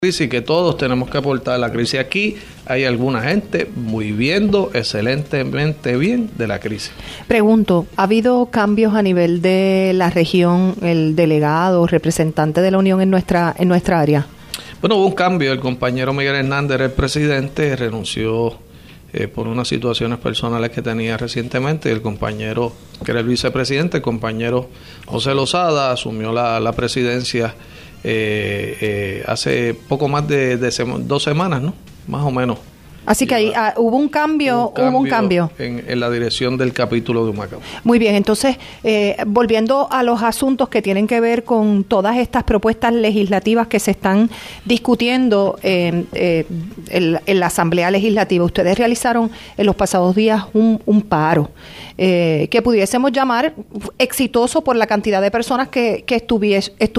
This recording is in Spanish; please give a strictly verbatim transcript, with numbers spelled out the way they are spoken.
crisis y que todos tenemos que aportar a la crisis. Aquí hay alguna gente viviendo excelentemente bien de la crisis. Pregunto, ¿ha habido cambios a nivel de la región, el delegado, representante de la Unión en nuestra en nuestra área? Bueno, hubo un cambio. El compañero Miguel Hernández era el presidente, renunció eh, por unas situaciones personales que tenía recientemente. El compañero, que era el vicepresidente, el compañero José Lozada, asumió la, la presidencia Eh, eh, hace poco más de, de sema, dos semanas, ¿no? Más o menos. Así que ahí ah, hubo un cambio, un cambio, hubo un cambio. En, en la dirección del capítulo de Humacao. Muy bien, entonces, eh, volviendo a los asuntos que tienen que ver con todas estas propuestas legislativas que se están discutiendo eh, eh, en, en la Asamblea Legislativa, ustedes realizaron en los pasados días un, un paro eh, que pudiésemos llamar exitoso por la cantidad de personas que, que estuvies, estuvieron